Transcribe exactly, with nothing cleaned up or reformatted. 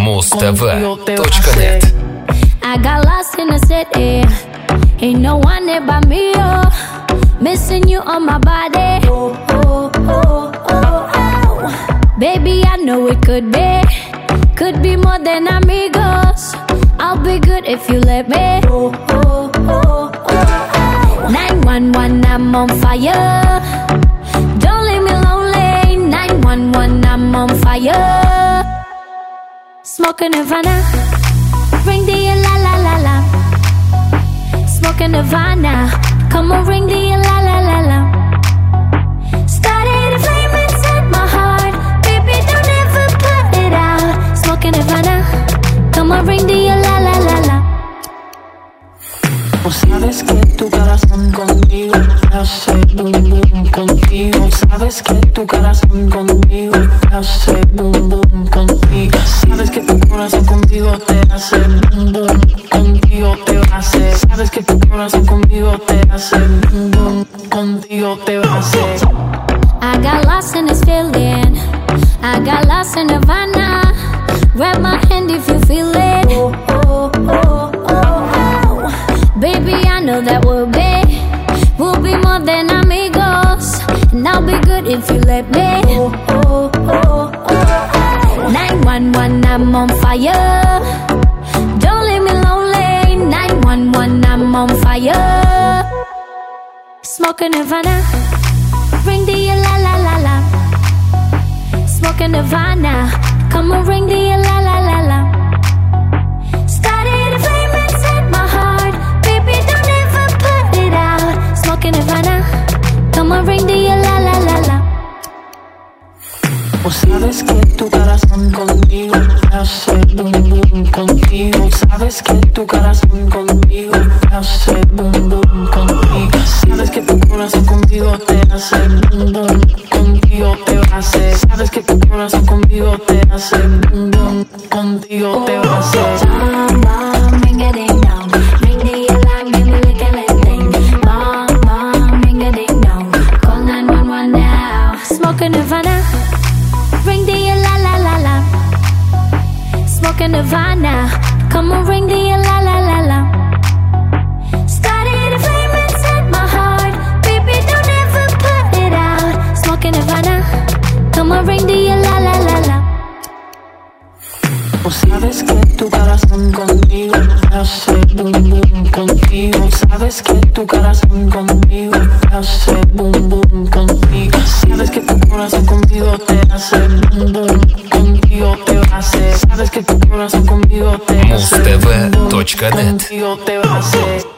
муз тэ вэ точка нет. I got lost in the city. Ain't no one there but me, oh. Missing you on my body. Oh, oh, oh, oh, oh. Baby, I know it could be. Could be more than amigos. I'll be good if you let me. Oh, oh, oh, oh, oh. nine one one, I'm on fire. Don't leave me lonely. nine one one, I'm on fire. Smoking Havana. Ring the la la la la. Smoking Nirvana. Come on, ring the la la la la. Started a flame inside my heart. Baby, don't ever put it out. Smoking Nirvana. Come on, ring the la la la la. O sabes que tu corazón conmigo hace boom boom contigo. Sabes que tu corazón conmigo hace boom boom contigo. Sabes que tu corazón contigo te hace boom boom contigo te hace. Sabes que tu corazón conmigo te hace boom boom contigo te hace. I got lost in this feeling. I got lost in Havana. Grab my hand if you feel it. Oh, oh, oh, oh, oh. Baby, I know that we'll be, we'll be more than amigos. And I'll be good if you let me. Oh, oh, oh, oh, oh. nine one one, I'm on fire. Don't leave me lonely. nine one one, I'm on fire. Smoking Nirvana. Ring the la la la la. Smoking Nirvana. Come on, ring the la la la la. Started a flame inside my heart. Baby, don't ever put it out. Smoking Nirvana. Come on, ring the la la la la. O sabes que tu corazón conmigo hace boom boom contigo. Sabes que tu corazón conmigo hace boom boom contigo. Sabes que tu corazón contigo te hace boom boom contigo te hace. Sabes que tu corazón conmigo te hace boom boom contigo te hace. Bam bam, ring a ding dong. Ring the alarm, give me like a little thing. Bam bam, ring a ding dong. Call nine one one now. Smoking Nirvana. Ring the la la la la. Smoking Nirvana. Come on, ring the la la la la. Started a flame inside my heart. Baby, don't ever put it out. Smoking Nirvana. Come on, ring the la la la la. O sabes que tu corazón conmigo hace boom boom contigo. Sabes que tu corazón conmigo hace boom boom contigo. Sabes que tu corazón conmigo te hace boom boom contigo te hace. Sabes que tu corazón conmigo te hace муз тэ вэ точка нет. contigo te hace.